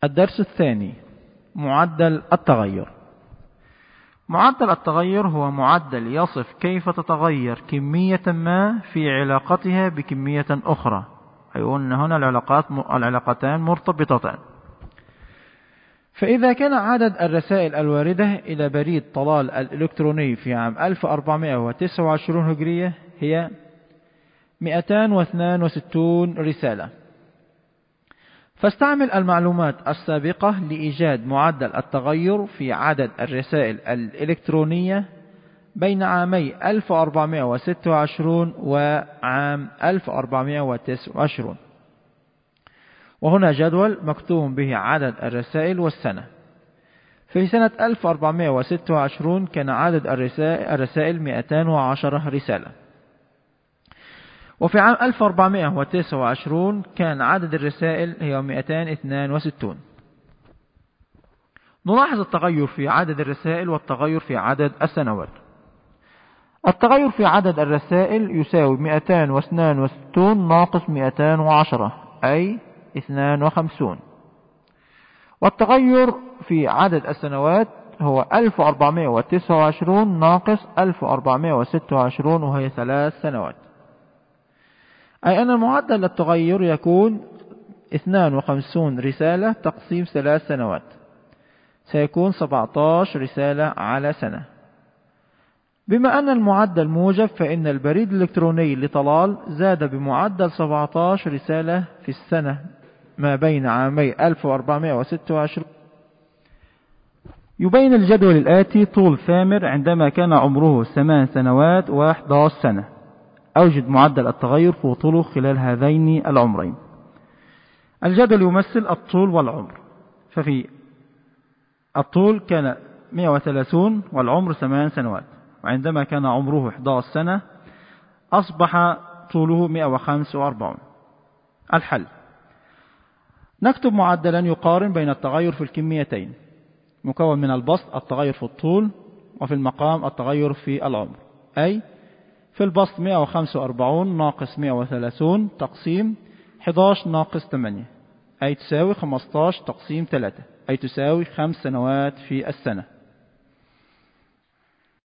الدرس الثاني: معدل التغير. معدل التغير هو معدل يصف كيف تتغير كمية ما في علاقتها بكمية أخرى، أي أن هنا العلاقتان مرتبطتان. فإذا كان عدد الرسائل الواردة إلى بريد طلال الإلكتروني في عام 1429 هجرية هي 262 رسالة، فاستعمل المعلومات السابقة لإيجاد معدل التغير في عدد الرسائل الإلكترونية بين عامي 1426 وعام 1429. وهنا جدول مكتوب به عدد الرسائل والسنة. في سنة 1426 كان عدد الرسائل 210 رسالة، وفي عام 1429 كان عدد الرسائل هي 262. نلاحظ التغير في عدد الرسائل والتغير في عدد السنوات. التغير في عدد الرسائل يساوي 262 ناقص 210 أي 52. والتغير في عدد السنوات هو 1429 ناقص 1426 وهي 3 سنوات، أي أن معدل التغير يكون 52 رسالة تقسيم 3 سنوات، سيكون 17 رسالة على سنة. بما أن المعدل موجب فإن البريد الإلكتروني لطلال زاد بمعدل 17 رسالة في السنة ما بين عامي 1426. يبين الجدول الآتي طول ثامر عندما كان عمره 8 سنوات و11 سنة. أوجد معدل التغير في طوله خلال هذين العمرين. الجدول يمثل الطول والعمر، ففي الطول كان 130 والعمر 8 سنوات، وعندما كان عمره 11 سنة أصبح طوله 145. الحل: نكتب معدلا يقارن بين التغير في الكميتين، مكون من البسط التغير في الطول وفي المقام التغير في العمر. أي في البسط 145 ناقص 130 تقسيم 11 ناقص 8 أي تساوي 15 تقسيم 3 أي تساوي 5 سنوات في السنة.